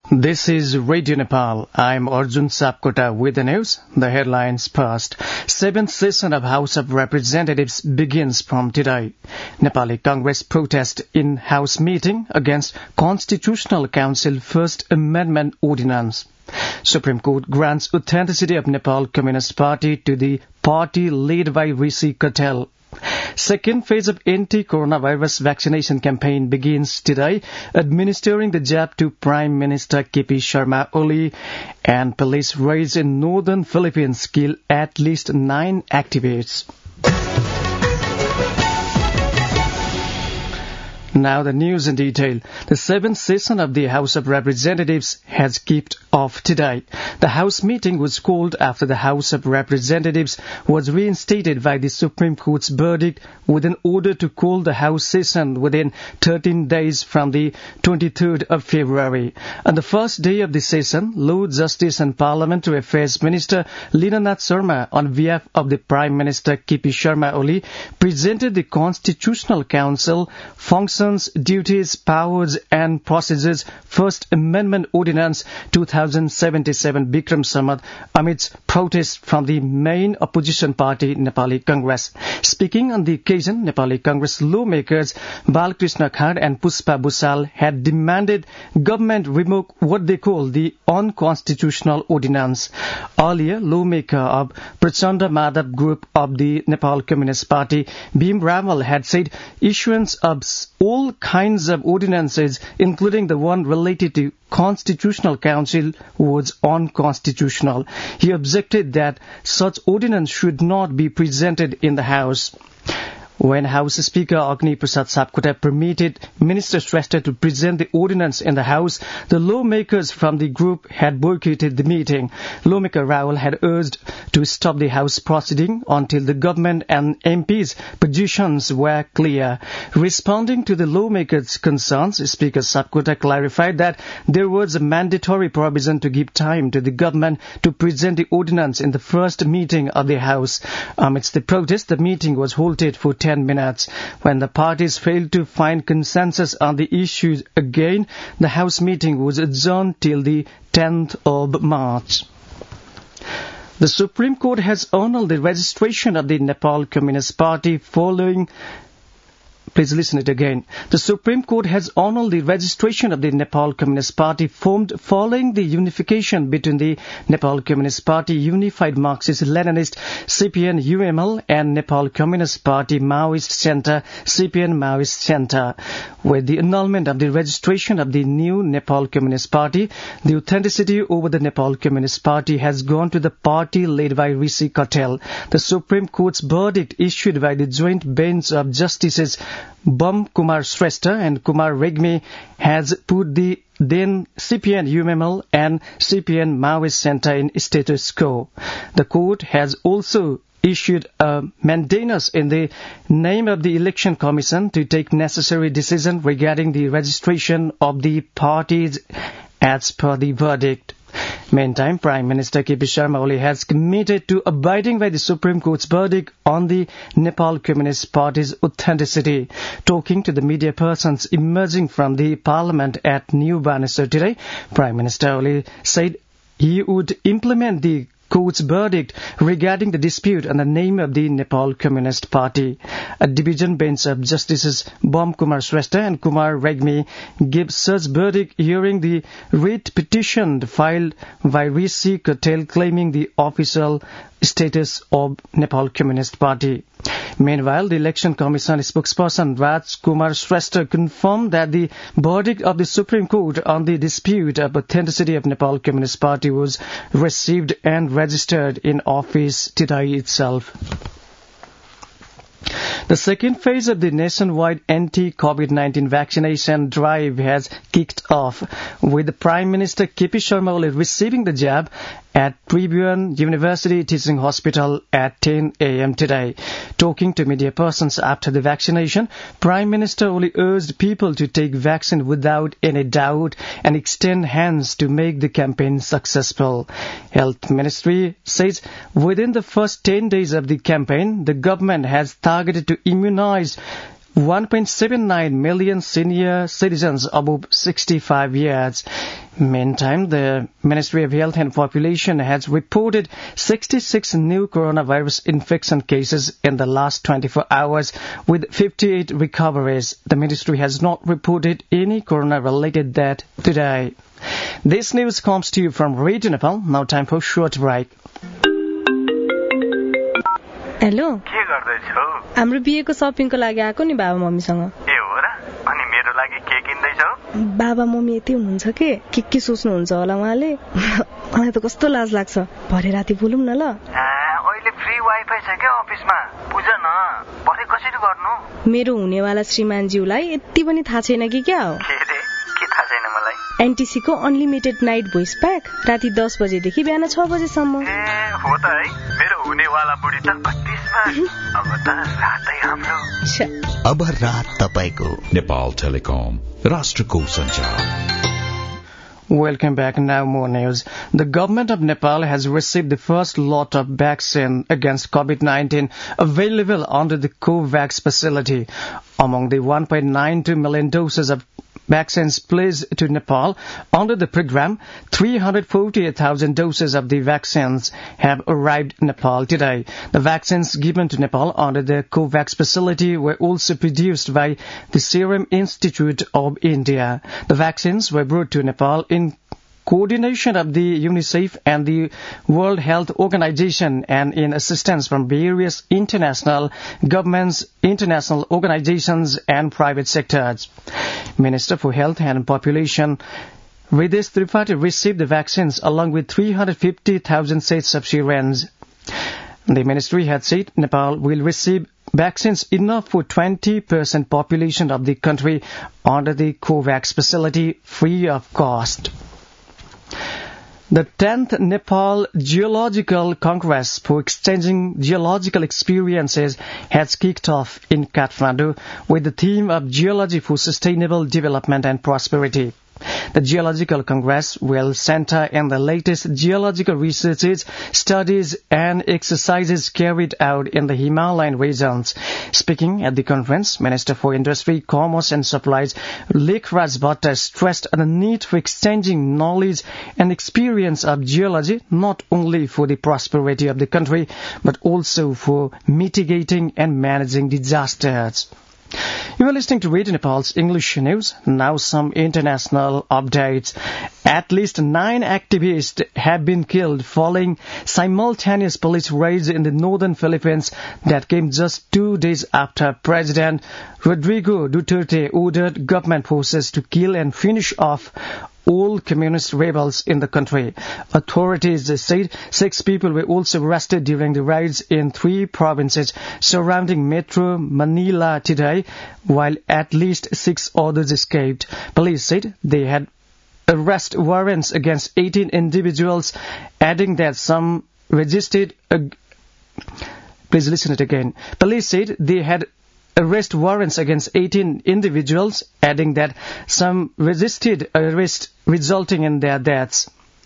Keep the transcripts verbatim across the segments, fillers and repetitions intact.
This is Radio Nepal. I'm Arjun Sapkota with the news. The headlines first. Seventh session of House of Representatives begins from today. Nepali Congress protest in House meeting against Constitutional Council First Amendment Ordinance. Supreme Court grants authenticity of Nepal Communist Party to the party led by Rishi Katel. Second phase of anti-coronavirus vaccination campaign begins today, administering the jab to Prime Minister K P Sharma Oli, and police raids in northern Philippines kill at least nine activists. Now the news in detail. The seventh session of the House of Representatives has kicked off today. The House meeting was called after the House of Representatives was reinstated by the Supreme Court's verdict with an order to call the House session within thirteen days from the twenty-third of February. On the first day of the session, Law, Justice and Parliamentary Affairs Minister Leena Nath Sharma, on behalf of the Prime Minister K P Sharma Oli, presented the Constitutional Council Functions, Duties, Powers and Procedures First Amendment Ordinance two thousand seventy-seven Bikram Samad amidst protests from the main opposition party Nepali Congress. Speaking on the occasion, Nepali Congress lawmakers Balkrishna Khar and Puspa Busal had demanded government revoke what they call the unconstitutional ordinance. Earlier, lawmaker of Prachanda Madhav group of the Nepal Communist Party, Bhim Ramal, had said issuance of all kinds of ordinances, including the one related to Constitutional Council, was unconstitutional. He objected that such ordinance should not be presented in the House. When House Speaker Agni Prasad Sapkota permitted Minister Shrestha to present the ordinance in the House, the lawmakers from the group had boycotted the meeting. Lawmaker Raul had urged to stop the House proceeding until the government and M Ps' positions were clear. Responding to the lawmakers' concerns, Speaker Sapkota clarified that there was a mandatory provision to give time to the government to present the ordinance in the first meeting of the House. Amidst the protest, the meeting was halted for ten minutes. When the parties failed to find consensus on the issues again, the House meeting was adjourned till the tenth of March. The Supreme Court has annulled the registration of the Nepal Communist Party following Please listen it again. The Supreme Court has annulled the registration of the Nepal Communist Party formed following the unification between the Nepal Communist Party Unified Marxist-Leninist C P N U M L and Nepal Communist Party Maoist Centre C P N Maoist Centre. With the annulment of the registration of the new Nepal Communist Party, the authenticity over the Nepal Communist Party has gone to the party led by Rishi Katel. The Supreme Court's verdict, issued by the joint bench of Justices Bam Kumar Shrestha and Kumar Regmi, has put the then C P N U M L and C P N Maoist Centre in status quo. The court has also issued a mandamus in the name of the Election Commission to take necessary decision regarding the registration of the parties as per the verdict. Meantime, Prime Minister K P Sharma Oli has committed to abiding by the Supreme Court's verdict on the Nepal Communist Party's authenticity. Talking to the media persons emerging from the Parliament at New Baneswar today, Prime Minister Oli said he would implement the Court's verdict regarding the dispute on the name of the Nepal Communist Party. A division bench of Justices Bam Kumar Shrestha and Kumar Regmi gave such verdict hearing the writ petition filed by Rishi Katel claiming the official status of Nepal Communist Party. Meanwhile, the Election Commission spokesperson Raj Kumar Shrestha confirmed that the verdict of the Supreme Court on the dispute of authenticity of Nepal Communist Party was received and registered in office today itself. The second phase of the nationwide anti-COVID nineteen vaccination drive has kicked off, with the Prime Minister K P Sharma Oli receiving the jab at Tribhuvan University Teaching Hospital at ten a m today. Talking to media persons after the vaccination, Prime Minister Oli urged people to take vaccine without any doubt and extend hands to make the campaign successful. Health Ministry says within the first ten days of the campaign, the government has targeted to immunize one point seven nine million senior citizens above sixty-five years. Meantime, the Ministry of Health and Population has reported sixty-six new coronavirus infection cases in the last twenty-four hours, with fifty-eight recoveries. The ministry has not reported any corona-related death today. This news comes to you from Radio Nepal. Now time for short break. Hello के गर्दैछौ हाम्रो बिहेको शपिङको लागि आको नि बाबा मम्मीसँग ए हो र अनि मेरो लागि के किन्दैछौ बाबा मम्मी यति हुनुहुन्छ के के के सोच्नुहुन्छ होला उहाँले मलाई त कस्तो लाज लाग्छ भरे राति बोलौँ न ल अहिले फ्री वाइफाई छ के अफिसमा बुझ न भरे कसरी गर्नु मेरो हुनेवाला श्रीमानज्यूलाई यति पनि थाहा छैन कि क्या हो के रे के थाहा छैन मलाई एनटीसी को अनलिमिटेड नाइट भोइस प्याक राति दस बजेदेखि बिहान छ बजेसम्म ए हो त है मेरो हुनेवाला बुढी त बत्तीसमा अब त रातै हाम्रो अब रात तपाईको नेपाल टेलिकम राष्ट्रको सञ्चार. Welcome back. Now more news. The government of Nepal has received the first lot of vaccine against COVID nineteen available under the COVAX facility. Among the one point nine two million doses of vaccines pledged to Nepal under the program, three hundred forty-eight thousand doses of the vaccines have arrived in Nepal today. The vaccines given to Nepal under the COVAX facility were also produced by the Serum Institute of India. The vaccines were brought to Nepal in coordination of the UNICEF and the World Health Organization and in assistance from various international governments, international organizations and private sectors. Minister for Health and Population Ridesh Tripathi received the vaccines along with three hundred fifty thousand sets of syringes. The ministry had said Nepal will receive vaccines enough for twenty percent population of the country under the COVAX facility free of cost. The tenth Nepal Geological Congress for exchanging geological experiences has kicked off in Kathmandu with the theme of Geology for Sustainable Development and Prosperity. The Geological Congress will center on the latest geological researches, studies and exercises carried out in the Himalayan regions. Speaking at the conference, Minister for Industry, Commerce and Supplies, Lekhraj Bhatta stressed the need for exchanging knowledge and experience of geology not only for the prosperity of the country, but also for mitigating and managing disasters. You are listening to Radio Nepal's English news. Now some international updates. At least nine activists have been killed following simultaneous police raids in the northern Philippines that came just two days after President Rodrigo Duterte ordered government forces to kill and finish off all communist rebels in the country. Authorities said six people were also arrested during the raids in three provinces surrounding Metro Manila today, while at least six others escaped. Police said they had arrest warrants against eighteen individuals, adding that some resisted. Ag- Please listen it again. Police said they had arrest warrants against eighteen individuals, adding that some resisted arrest, resulting in their deaths.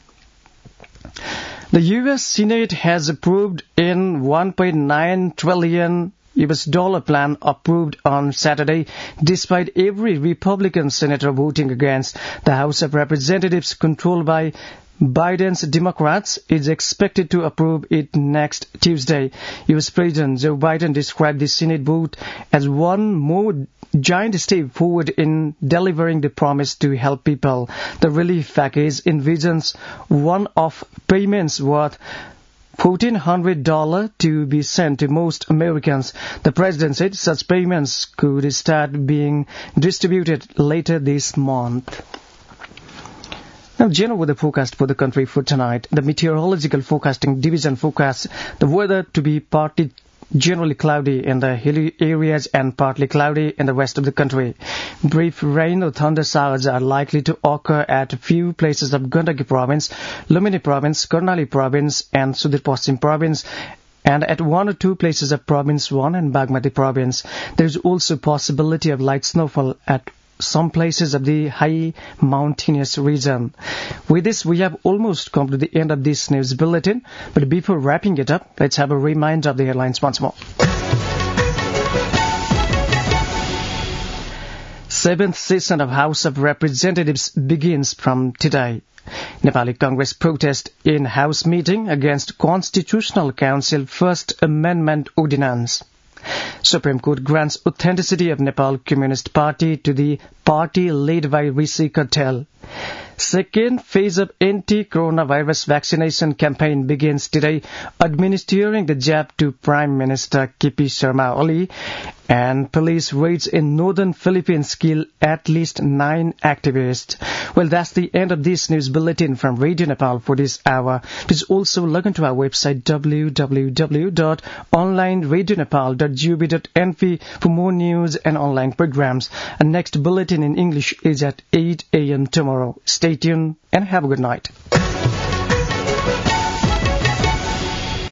The U S Senate has approved in one point nine trillion U S dollar plan approved on Saturday, despite every Republican senator voting against. The House of Representatives, controlled by Biden's Democrats, is expected to approve it next Tuesday. U S President Joe Biden described the Senate vote as one more giant step forward in delivering the promise to help people. The relief package envisions one-off payments worth fourteen hundred dollars to be sent to most Americans. The president said such payments could start being distributed later this month. Now, general weather forecast for the country for tonight. The Meteorological Forecasting Division forecasts the weather to be partly generally cloudy in the hilly areas and partly cloudy in the rest of the country. Brief rain or thunder showers are likely to occur at a few places of Gandaki Province, Lumini Province, Karnali Province, and Sudur Paschim Province, and at one or two places of Province one and Bagmati Province. There is also possibility of light snowfall at some places of the high mountainous region. With this, we have almost come to the end of this news bulletin. But before wrapping it up, let's have a reminder of the headlines once more. seventh session of House of Representatives begins from today. Nepali Congress protest in House meeting against Constitutional Council First Amendment Ordinance. Supreme Court grants authenticity of Nepal Communist Party to the party led by Rishi Kartel. Second phase of anti-coronavirus vaccination campaign begins today, administering the jab to Prime Minister K P Sharma Oli, and police raids in northern Philippines kill at least nine activists. Well, that's the end of this news bulletin from Radio Nepal for this hour. Please also log into our website w w w dot online radio nepal dot gov dot n p for more news and online programs. And next bulletin in English is at eight a m tomorrow. Stay tuned and have a good night.